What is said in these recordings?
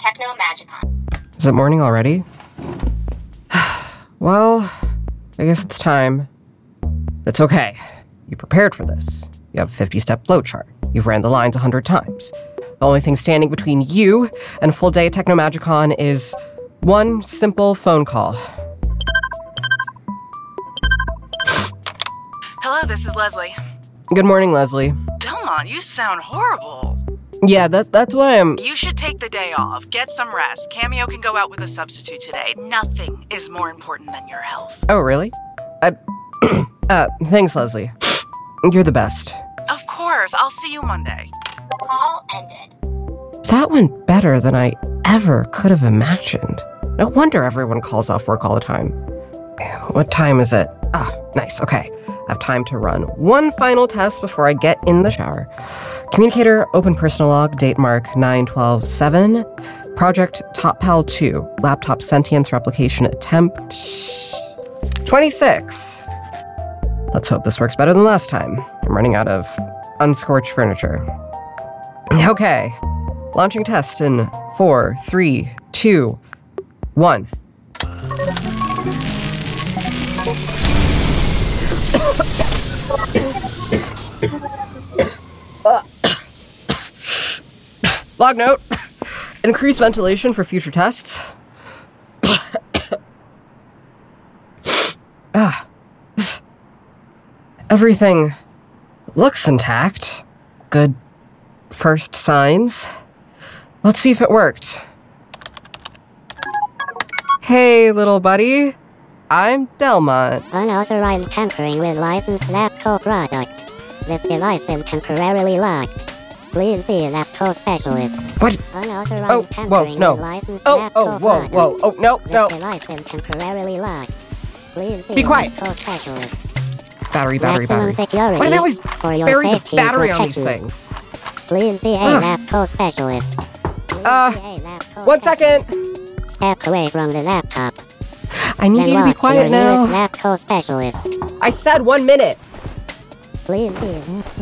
Technomagicon. Is it morning already? Well, I guess it's time. It's okay. You prepared for this. You have a 50-step flowchart. You've ran the lines 100 times. The only thing standing between you and a full day at Technomagicon is one simple phone call. Hello, this is Leslie. Good morning, Leslie. Delmont, you sound horrible. Yeah, that's why I'm... You should take the day off. Get some rest. Cameo can go out with a substitute today. Nothing is more important than your health. Oh, really? Thanks, Leslie. You're the best. Of course. I'll see you Monday. Call ended. That went better than I ever could have imagined. No wonder everyone calls off work all the time. What time is it? Nice, okay. I have time to run one final test before I get in the shower. Communicator, open personal log, date mark 9/12/7. Project TopPal 2, laptop sentience replication attempt 26. Let's hope this works better than last time. I'm running out of unscorched furniture. Okay, launching test in 4, 3, 2, 1. Log note. Increase ventilation for future tests. Everything looks intact. Good first signs. Let's see if it worked. Hey, little buddy. I'm Delmont. Unauthorized tampering with licensed Zapco product. This device is temporarily locked. Please see a Zapco specialist. What? Unauthorized tampering no. with licensed Whoa, product. no. This device is temporarily locked. Please see Be a quiet. Zapco specialist. Battery. Maximum security Why do they always for your bury the safety and battery on these protection. things? Please see a Zapco specialist. Please see a Zapco 1 second. specialist. Step away from the laptop. I need Then you to be walk to quiet your now. nearest Zapco specialist. I said 1 minute. Please see.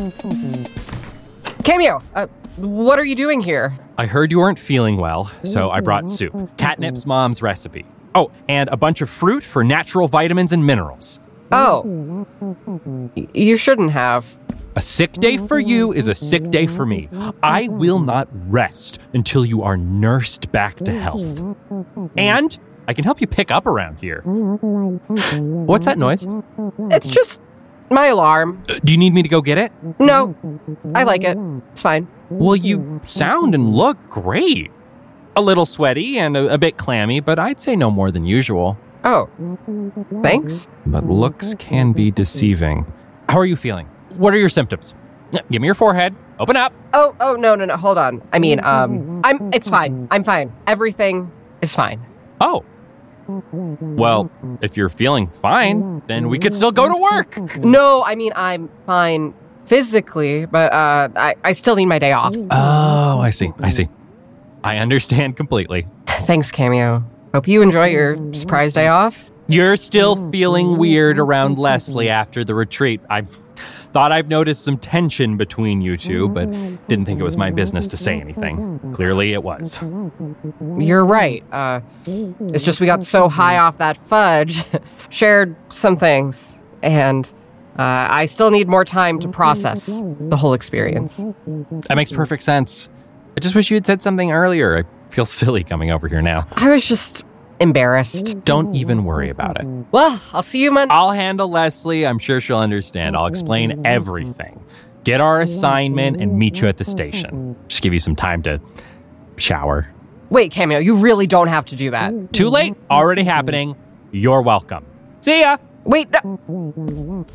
Cameo, what are you doing here? I heard you weren't feeling well, so I brought soup. Catnip's mom's recipe. Oh, and a bunch of fruit for natural vitamins and minerals. Oh. You shouldn't have. A sick day for you is a sick day for me. I will not rest until you are nursed back to health. And I can help you pick up around here. What's that noise? It's just my alarm. Do you need me to go get it? No, I like it. It's fine. Well, you sound and look great. A little sweaty and a bit clammy, but I'd say no more than usual. Oh, thanks. But looks can be deceiving. How are you feeling? What are your symptoms? Give me your forehead. Open up. Oh, no, hold on. I mean, it's fine. I'm fine. Everything is fine. Oh. Well, if you're feeling fine, then we could still go to work. No, I mean, I'm fine physically, but I still need my day off. Oh, I see. I understand completely. Thanks, Cameo. Hope you enjoy your surprise day off. You're still feeling weird around Leslie after the retreat. I thought I've noticed some tension between you two, but didn't think it was my business to say anything. Clearly it was. You're right. It's just we got so high off that fudge, shared some things, and I still need more time to process the whole experience. That makes perfect sense. I just wish you had said something earlier. I feel silly coming over here now. I was just embarrassed. Don't even worry about it. Well, I'll see you Monday. I'll handle Leslie. I'm sure she'll understand. I'll explain everything. Get our assignment and meet you at the station. Just give you some time to shower. Wait, Cameo, you really don't have to do that. Too late. Already happening. You're welcome. See ya. Wait, no.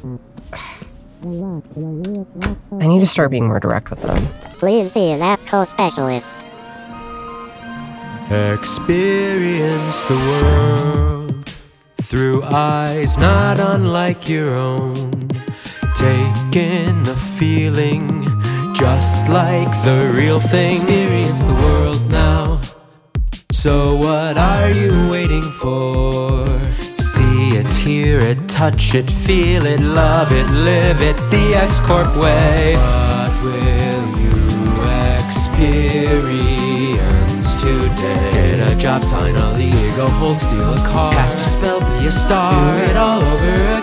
I need to start being more direct with them. Please see a Zapco specialist. Experience the world through eyes not unlike your own. Take in the feeling just like the real thing. Experience the world now. So what are you waiting for? See it, hear it, touch it, feel it, love it, live it the X Corp way. What will you experience today? day. Get a job, sign a lease, go hold, steal a car, cast a spell, be a star, do it all over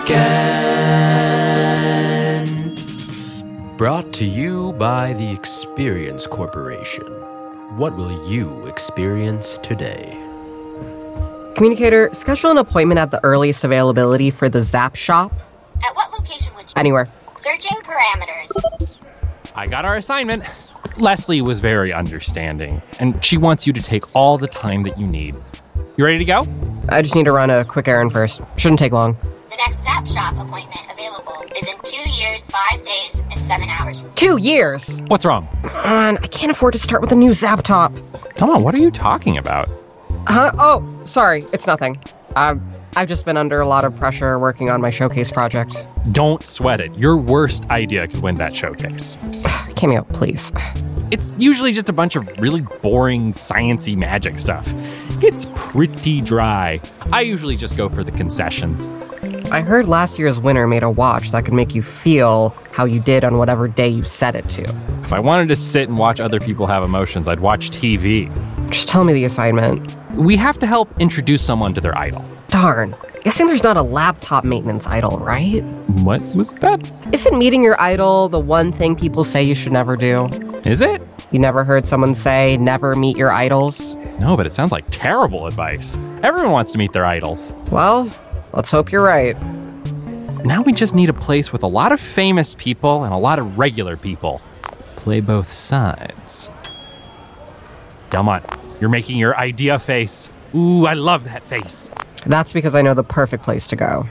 again. Brought to you by the Experience Corporation. What will you experience today? Communicator, schedule an appointment at the earliest availability for the Zap shop. At what location would you? Anywhere. Searching parameters. I got our assignment. Leslie was very understanding, and she wants you to take all the time that you need. You ready to go? I just need to run a quick errand first. Shouldn't take long. The next Zap Shop appointment available is in 2 years, 5 days, and 7 hours. 2 years? What's wrong? Man, I can't afford to start with a new Zap top. Come on, what are you talking about? Huh? Oh, sorry. It's nothing. I've just been under a lot of pressure working on my showcase project. Don't sweat it. Your worst idea could win that showcase. Cameo, please. It's usually just a bunch of really boring, science-y magic stuff. It's pretty dry. I usually just go for the concessions. I heard last year's winner made a watch that could make you feel how you did on whatever day you set it to. If I wanted to sit and watch other people have emotions, I'd watch TV. Just tell me the assignment. We have to help introduce someone to their idol. Darn. Guessing there's not a laptop maintenance idol, right? What was that? Isn't meeting your idol the one thing people say you should never do? Is it? You never heard someone say, never meet your idols? No, but it sounds like terrible advice. Everyone wants to meet their idols. Well, let's hope you're right. Now we just need a place with a lot of famous people and a lot of regular people. Play both sides. Delmont, you're making your idea face. Ooh, I love that face. That's because I know the perfect place to go.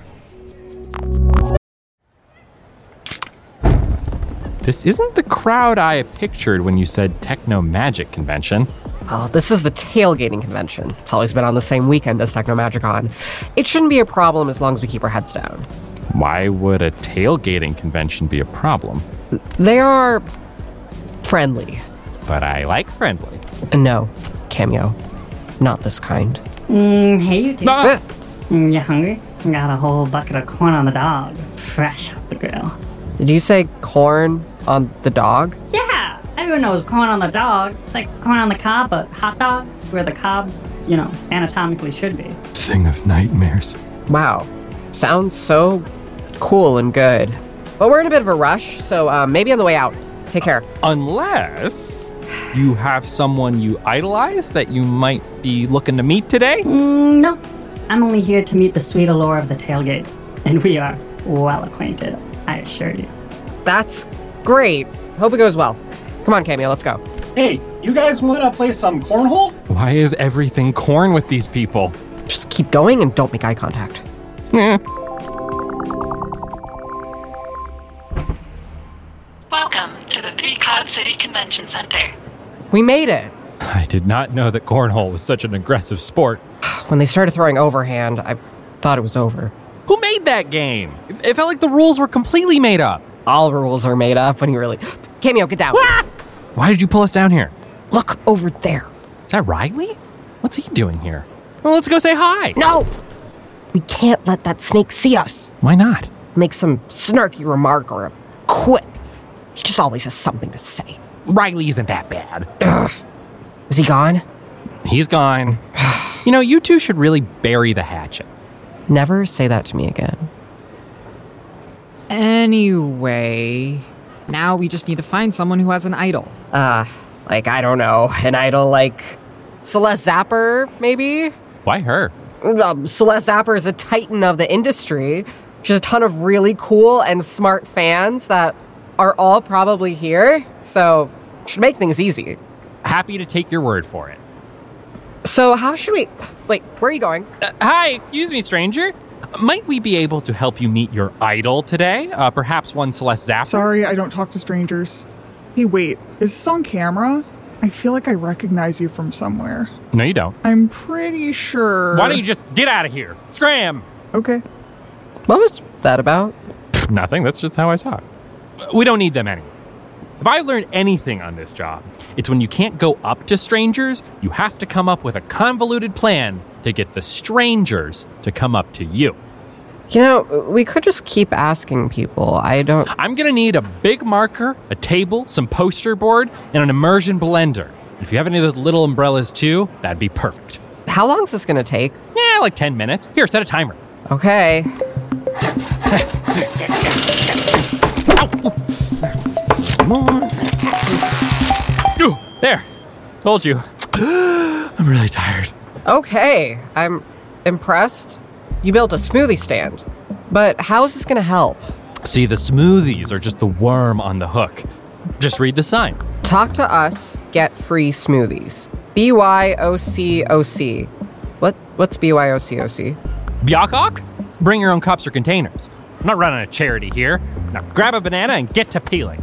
This isn't the crowd I pictured when you said Techno Magic Convention. Oh, this is the tailgating convention. It's always been on the same weekend as Technomagicon. It shouldn't be a problem as long as we keep our heads down. Why would a tailgating convention be a problem? They are friendly. But I like friendly. No, Cameo. Not this kind. Hey, you two. Ah! You hungry? Got a whole bucket of corn on the dog, fresh off the grill. Did you say corn on the dog? Yeah, everyone knows corn on the dog. It's like corn on the cob, but hot dogs, where the cob, anatomically should be. Thing of nightmares. Wow. Sounds so cool and good. But we're in a bit of a rush, so maybe on the way out. Take care. Unless you have someone you idolize that you might be looking to meet today? Nope. I'm only here to meet the sweet allure of the tailgate. And we are well acquainted, I assure you. That's great. Hope it goes well. Come on, Cameo, let's go. Hey, you guys want to play some cornhole? Why is everything corn with these people? Just keep going and don't make eye contact. Welcome to the Three Cloud City Convention Center. We made it. I did not know that cornhole was such an aggressive sport. When they started throwing overhand, I thought it was over. Who made that game? It felt like the rules were completely made up. All rules are made up when you really... Cameo, get down. Why did you pull us down here? Look over there. Is that Riley? What's he doing here? Well, let's go say hi. No! We can't let that snake see us. Why not? Make some snarky remark or a quip. He just always has something to say. Riley isn't that bad. Ugh. Is he gone? He's gone. You two should really bury the hatchet. Never say that to me again. Anyway, now we just need to find someone who has an idol. I don't know, an idol like Celeste Zapper, maybe? Why her? Celeste Zapper is a titan of the industry. She has a ton of really cool and smart fans that are all probably here, so should make things easy. Happy to take your word for it. So how should we... Wait, where are you going? Hi, excuse me, stranger. Might we be able to help you meet your idol today? Perhaps one Celeste Zapper? Sorry, I don't talk to strangers. Hey, wait, is this on camera? I feel like I recognize you from somewhere. No, you don't. I'm pretty sure... Why don't you just get out of here? Scram! Okay. What was that about? Nothing, that's just how I talk. We don't need them anyway. If I learned anything on this job, it's when you can't go up to strangers, you have to come up with a convoluted plan to get the strangers to come up to you. We could just keep asking people. I'm gonna need a big marker, a table, some poster board, and an immersion blender. If you have any of those little umbrellas too, that'd be perfect. How long is this gonna take? Yeah, like 10 minutes. Here, set a timer. Okay. Come on. Ooh, there. Told you. I'm really tired. Okay, I'm impressed. You built a smoothie stand. But how is this gonna help? See, the smoothies are just the worm on the hook. Just read the sign. Talk to us, get free smoothies. BYOCOC. What's BYOCOC? Byakok? Bring your own cups or containers. I'm not running a charity here. Now grab a banana and get to peeling.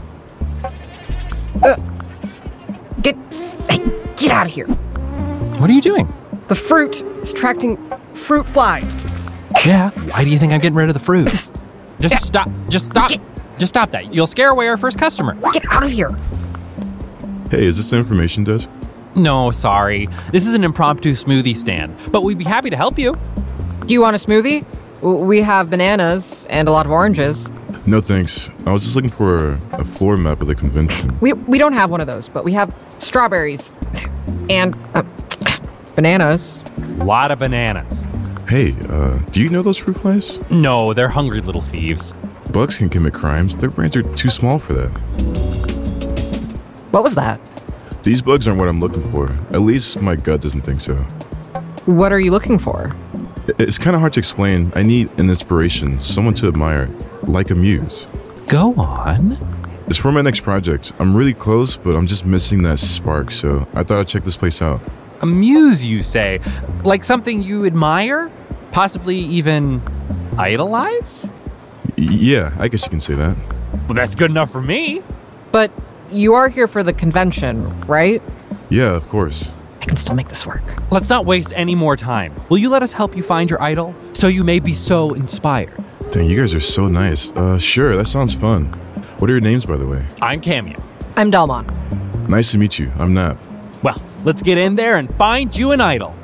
Get out of here. What are you doing? The fruit is attracting fruit flies. Yeah, why do you think I'm getting rid of the fruit? Just stop. Just stop. Just stop that. You'll scare away our first customer. Get out of here. Hey, is this the information desk? No, sorry. This is an impromptu smoothie stand, but we'd be happy to help you. Do you want a smoothie? We have bananas and a lot of oranges. No thanks. I was just looking for a floor map of the convention. We don't have one of those, but we have strawberries and bananas. A lot of bananas. Hey, do you know those fruit flies? No, they're hungry little thieves. Bugs can commit crimes. Their brains are too small for that. What was that? These bugs aren't what I'm looking for. At least my gut doesn't think so. What are you looking for? It's kind of hard to explain. I need an inspiration, someone to admire, like a muse. Go on. It's for my next project. I'm really close, but I'm just missing that spark, so I thought I'd check this place out. A muse, you say? Like something you admire? Possibly even idolize? Yeah, I guess you can say that. Well, that's good enough for me. But you are here for the convention, right? Yeah, of course. I can still make this work. Let's not waste any more time. Will you let us help you find your idol so you may be so inspired? Dang, you guys are so nice. Sure, that sounds fun. What are your names, by the way? I'm Cameo. I'm Delmon. Nice to meet you. I'm Nap. Well, let's get in there and find you an idol.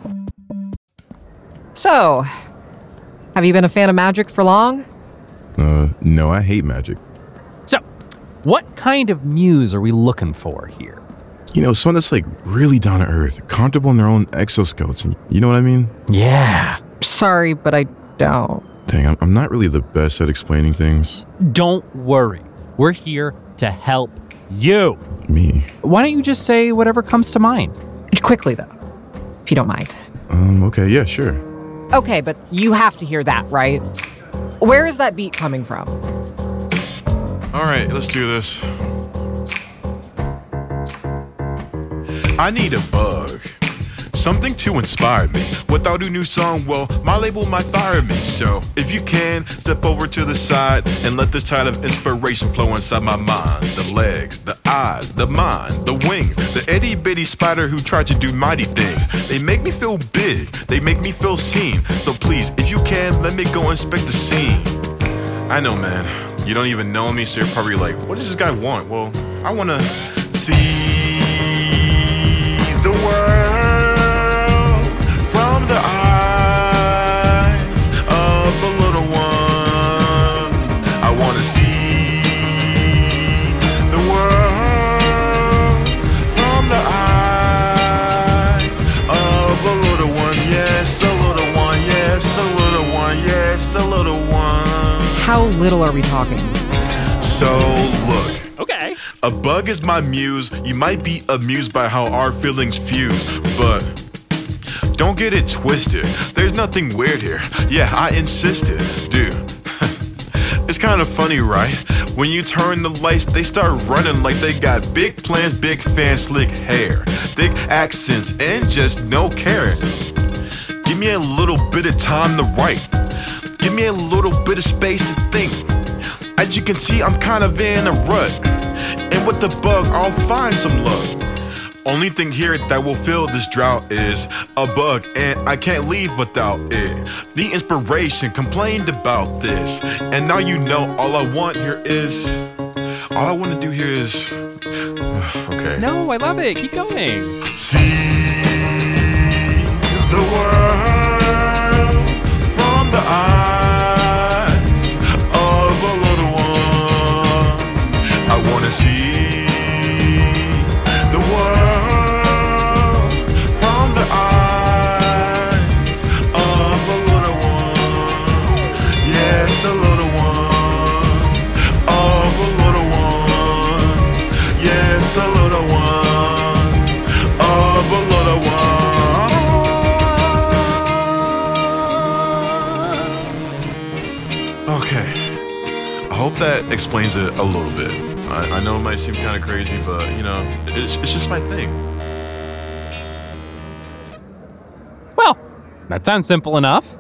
So, have you been a fan of magic for long? No, I hate magic. So, what kind of muse are we looking for here? You know, someone that's like really down to earth, comfortable in their own exoskeleton. You know what I mean? Yeah. Sorry, but I don't. Dang, I'm not really the best at explaining things. Don't worry. We're here to help you. Me? Why don't you just say whatever comes to mind? Quickly, though, if you don't mind. Okay, yeah, sure. Okay, but you have to hear that, right? Where is that beat coming from? All right, let's do this. I need a bug. Something to inspire me. Without a new song, well, my label might fire me. So, if you can, step over to the side and let this tide of inspiration flow inside my mind. The legs, the eyes, the mind, the wings, the itty bitty spider who tried to do mighty things. They make me feel big, they make me feel seen. So please, if you can, let me go inspect the scene. I know, man, you don't even know me, so you're probably like, what does this guy want? Well, I wanna see the world from the eyes of a little one. I wanna see the world from the eyes of a little one. Yes, a little one. Yes, a little one. Yes, a little one. How little are we talking? So, look. Okay. A bug is my muse. You might be amused by how our feelings fuse, but don't get it twisted. There's nothing weird here. Yeah, I insisted. Dude, it's kind of funny, right? When you turn the lights, they start running like they got big plans, big fans, slick hair, thick accents, and just no caring. Give me a little bit of time to write. Give me a little bit of space to think. As you can see, I'm kind of in a rut. And with the bug, I'll find some luck. Only thing here that will fill this drought is a bug, and I can't leave without it. The inspiration complained about this, and now you know all I want to do here is okay. No, I love it. Keep going. See the world from the eyes of a little one. I wanna see the world that explains it a little bit. I know it might seem kind of crazy, but, it's just my thing. Well, that sounds simple enough.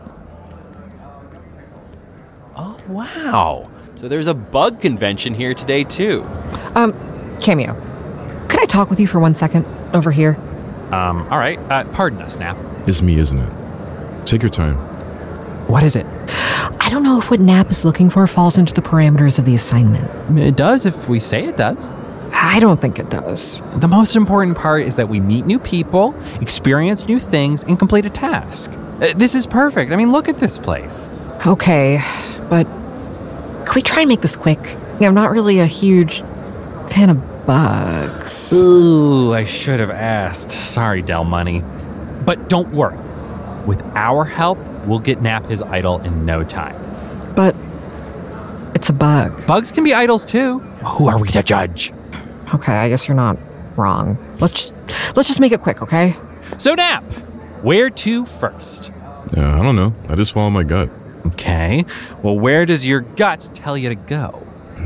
Oh, wow. So there's a bug convention here today, too. Cameo, could I talk with you for 1 second over here? All right. Pardon us, Nap. It's me, isn't it? Take your time. What is it? I don't know if what Nap is looking for falls into the parameters of the assignment. It does if we say it does. I don't think it does. The most important part is that we meet new people, experience new things, and complete a task. This is perfect. I mean, look at this place. Okay, but could we try and make this quick? I'm not really a huge fan of bugs. Ooh, I should have asked. Sorry, Del Money. But don't worry. With our help, we'll get Nap his idol in no time. But it's a bug. Bugs can be idols too. Who are we to judge? Okay, I guess you're not wrong. Let's just make it quick, okay? So Nap, where to first? I don't know. I just follow my gut. Okay. Well, where does your gut tell you to go?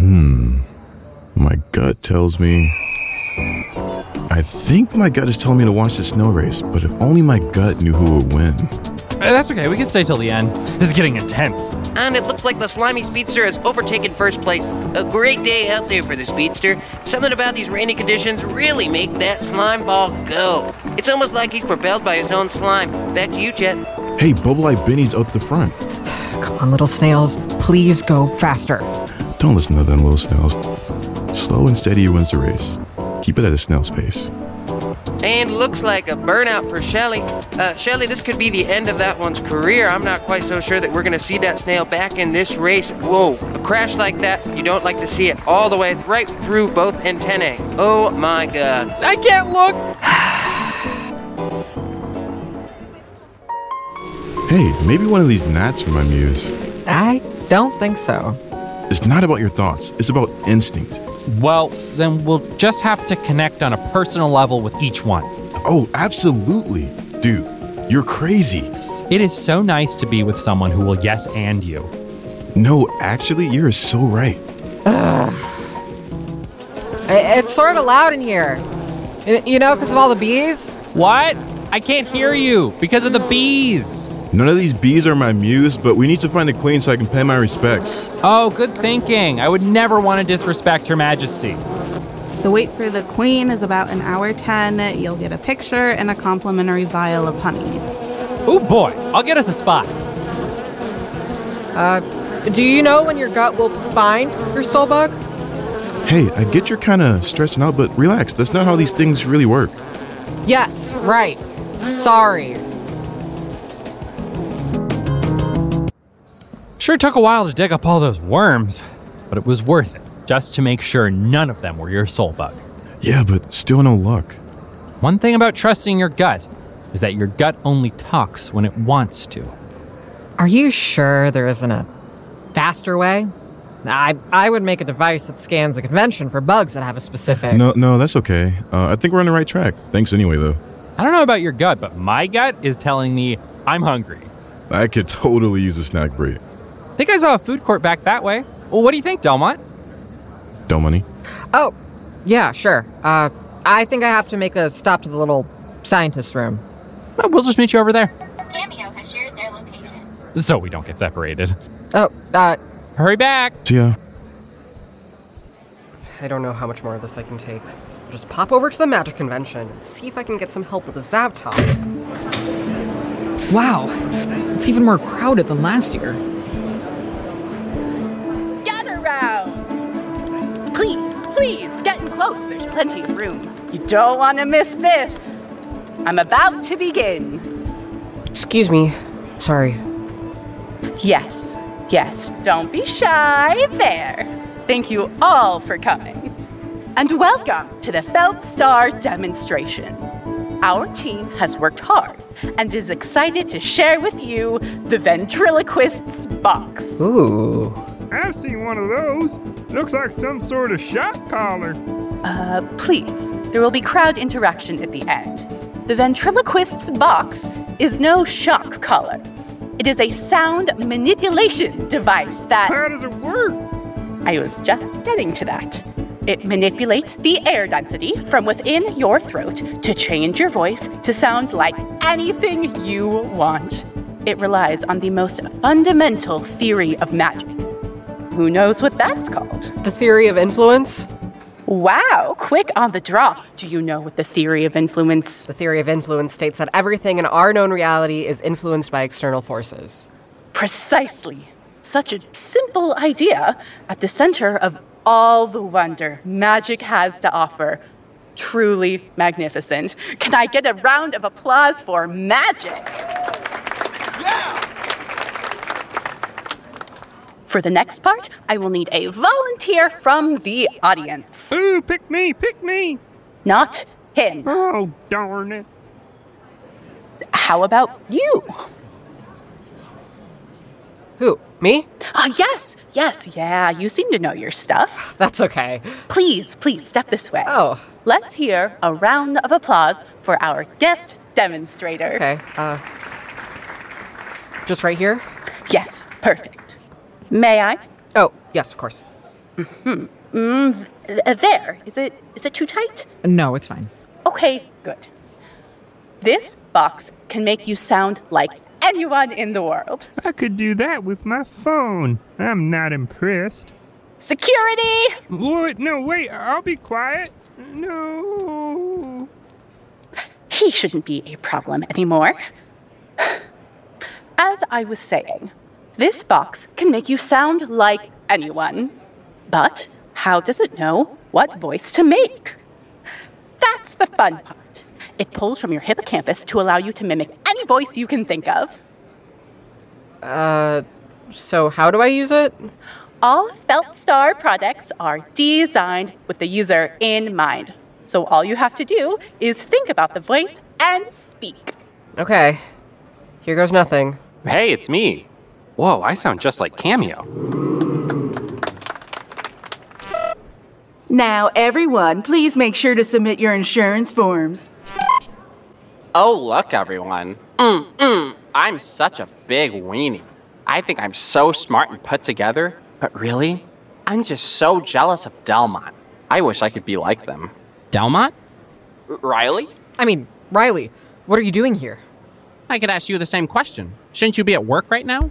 My gut tells me... I think my gut is telling me to watch the snow race, but if only my gut knew who would win. That's okay. We can stay till the end. This is getting intense. And it looks like the Slimy Speedster has overtaken first place. A great day out there for the Speedster. Something about these rainy conditions really make that slime ball go. It's almost like he's propelled by his own slime. Back to you, Chet. Hey, Bubble Eye Benny's up the front. Come on, little snails. Please go faster. Don't listen to them little snails. Slow and steady wins the race. Keep it at a snail's pace. And looks like a burnout for Shelly. Shelly, this could be the end of that one's career. I'm not quite so sure that we're going to see that snail back in this race. Whoa, a crash like that, you don't like to see it all the way right through both antennae. Oh my God. I can't look. Hey, maybe one of these gnats are my muse. I don't think so. It's not about your thoughts. It's about instinct. Well, then we'll just have to connect on a personal level with each one. Oh, absolutely. Dude, you're crazy. It is so nice to be with someone who will yes and you. No, actually, you're so right. It's sort of loud in here. Because of all the bees? What? I can't hear you because of the bees. None of these bees are my muse, but we need to find the queen so I can pay my respects. Oh, good thinking. I would never want to disrespect Her Majesty. The wait for the queen is about 1 hour 10. You'll get a picture and a complimentary vial of honey. Oh boy, I'll get us a spot. Do you know when your gut will find your soul bug? Hey, I get you're kind of stressing out, but relax. That's not how these things really work. Yes, right. Sorry. Sure took a while to dig up all those worms, but it was worth it, just to make sure none of them were your soul bug. Yeah, but still no luck. One thing about trusting your gut is that your gut only talks when it wants to. Are you sure there isn't a faster way? I would make a device that scans the convention for bugs that have a specific... No, that's okay. I think we're on the right track. Thanks anyway, though. I don't know about your gut, but my gut is telling me I'm hungry. I could totally use a snack break. I think I saw a food court back that way. Well, what do you think, Delmont? Del Money? Oh, yeah, sure. I think I have to make a stop to the little scientist room. Well, we'll just meet you over there. Cameo has shared their location. So we don't get separated. Oh, hurry back. See ya. I don't know how much more of this I can take. I'll just pop over to the magic convention and see if I can get some help with the Zaptalk. Wow, it's even more crowded than last year. Gather round! Please, get close. There's plenty of room. You don't want to miss this. I'm about to begin. Excuse me. Sorry. Yes, don't be shy there. Thank you all for coming. And welcome to the Feldstar demonstration. Our team has worked hard and is excited to share with you the Ventriloquist's box. Ooh. I've seen one of those. Looks like some sort of shock collar. Please, there will be crowd interaction at the end. The Ventriloquist's box is no shock collar. It is a sound manipulation device that... How does it work? I was just getting to that. It manipulates the air density from within your throat to change your voice to sound like anything you want. It relies on the most fundamental theory of magic. Who knows what that's called? The theory of influence? Wow, quick on the draw. Do you know what the theory of influence? The theory of influence states that everything in our known reality is influenced by external forces. Precisely. Such a simple idea at the center of all the wonder magic has to offer. Truly magnificent. Can I get a round of applause for magic? For the next part, I will need a volunteer from the audience. Ooh, pick me, pick me. Not him. Oh, darn it. How about you? Who, me? Yes, yeah, you seem to know your stuff. That's okay. Please, step this way. Oh. Let's hear a round of applause for our guest demonstrator. Okay, just right here? Yes, perfect. May I? Oh, yes, of course. There. Is it too tight? No, it's fine. Okay, good. This box can make you sound like anyone in the world. I could do that with my phone. I'm not impressed. Security! What? No, wait, I'll be quiet. No. He shouldn't be a problem anymore. As I was saying, this box can make you sound like anyone. But how does it know what voice to make? That's the fun part. It pulls from your hippocampus to allow you to mimic any voice you can think of. So how do I use it? All Feltstar products are designed with the user in mind. So all you have to do is think about the voice and speak. Okay. Here goes nothing. Hey, it's me. Whoa, I sound just like Cameo. Now, everyone, please make sure to submit your insurance forms. Oh, look, everyone. I'm such a big weenie. I think I'm so smart and put together, but really, I'm just so jealous of Delmont. I wish I could be like them. Delmont? Riley? I mean, Riley, what are you doing here? I could ask you the same question. Shouldn't you be at work right now?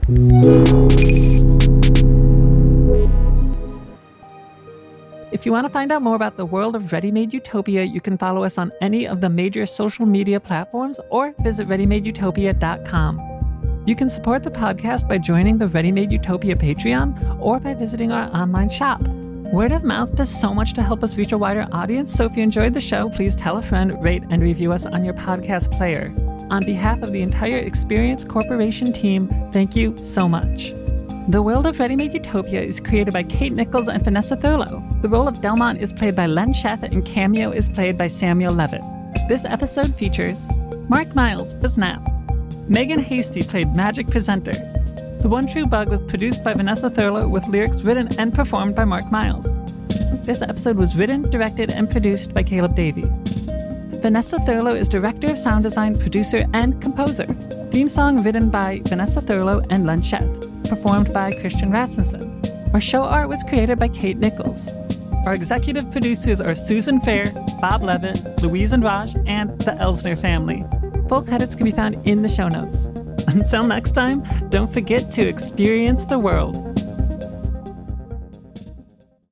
If you want to find out more about the world of Ready Made Utopia, you can follow us on any of the major social media platforms or visit ReadyMadeUtopia.com. You can support the podcast by joining the Ready Made Utopia Patreon or by visiting our online shop. Word of mouth does so much to help us reach a wider audience, so if you enjoyed the show, please tell a friend, rate, and review us on your podcast player. On behalf of the entire Experience Corporation team, thank you so much. The world of Ready Made Utopia is created by Kate Nichols and Vanessa Thurlow. The role of Delmont is played by Len Sheth, and Cameo is played by Samuel Levitt. This episode features Mark Miles, Biznap. Megan Hasty played Magic Presenter. The One True Bug was produced by Vanessa Thurlow with lyrics written and performed by Mark Miles. This episode was written, directed, and produced by Caleb Davey. Vanessa Thurlow is director of sound design, producer, and composer. Theme song written by Vanessa Thurlow and Len Sheth. Performed by Christian Rasmussen. Our show art was created by Kate Nichols. Our executive producers are Susan Fair, Bob Levitt, Louise and Raj, and the Elsner family. Full credits can be found in the show notes. Until next time, don't forget to experience the world.